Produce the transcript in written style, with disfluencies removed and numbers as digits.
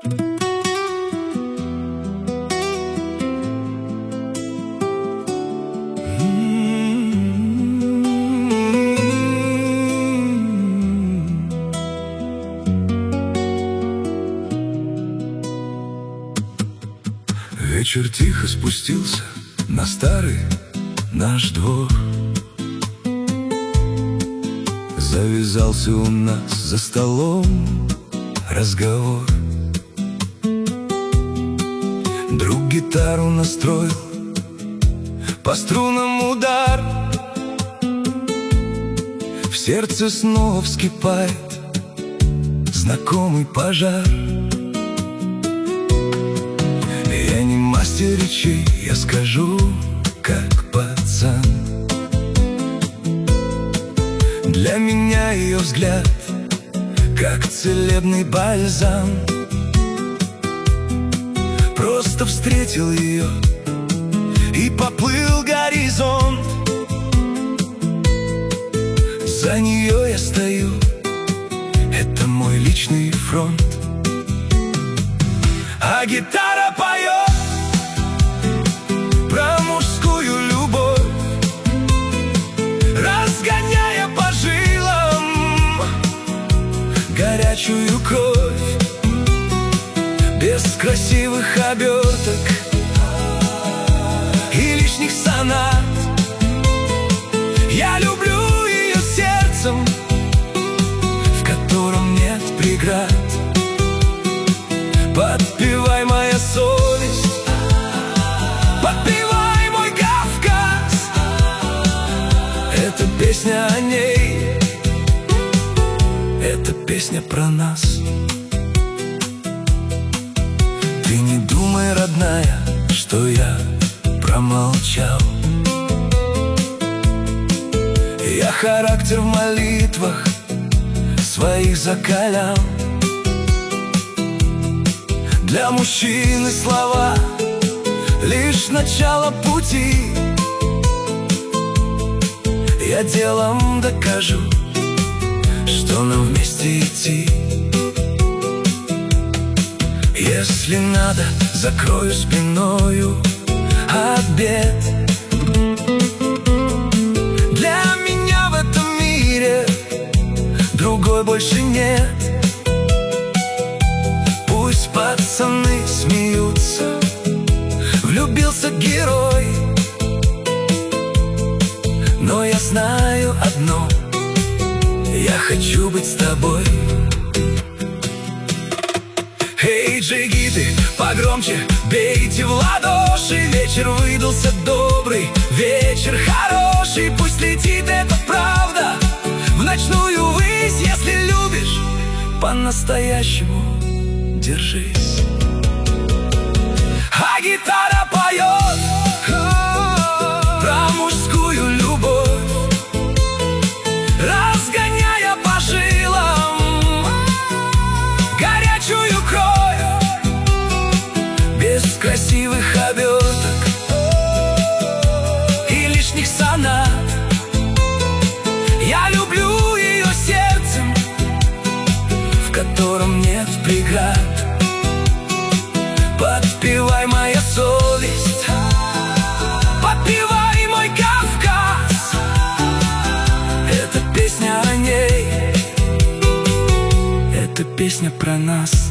Вечер тихо спустился на старый наш двор. Завязался у нас за столом разговор. Друг гитару настроил, по струнам удар. В сердце снова вскипает знакомый пожар. Я не мастер речей, я скажу, как пацан. Для меня ее взгляд, как целебный бальзам. Просто встретил ее, и поплыл горизонт. За нее я стою, это мой личный фронт. А гитара поет про мужскую любовь, разгоняя по жилам горячую кровь. Без красивых оберток и лишних сонат. Я люблю ее сердцем, в котором нет преград. Подпевай, моя совесть, подпевай, мой Кавказ. Это песня о ней, это песня про нас. Ты не думай, родная, что я промолчал. Я характер в молитвах своих закалял. Для мужчины слова лишь начало пути. Я делом докажу, что нам вместе идти. Если надо, закрою спиною от бед. Для меня в этом мире другой больше нет. Пусть пацаны смеются, влюбился герой, но я знаю одно: я хочу быть с тобой. Эй, джигиты, погромче бейте в ладоши. Вечер выдался добрый, вечер хороший. Пусть летит эта правда в ночную высь. Если любишь по-настоящему, держись. А гитара поет про мужскую любовь, разгоняя по жилам горячую кровь. Без красивых оберток и лишних сонат. Я люблю ее сердцем, в котором нет преград. Подпевай, моя совесть, подпевай, мой Кавказ. Это песня о ней, это песня про нас.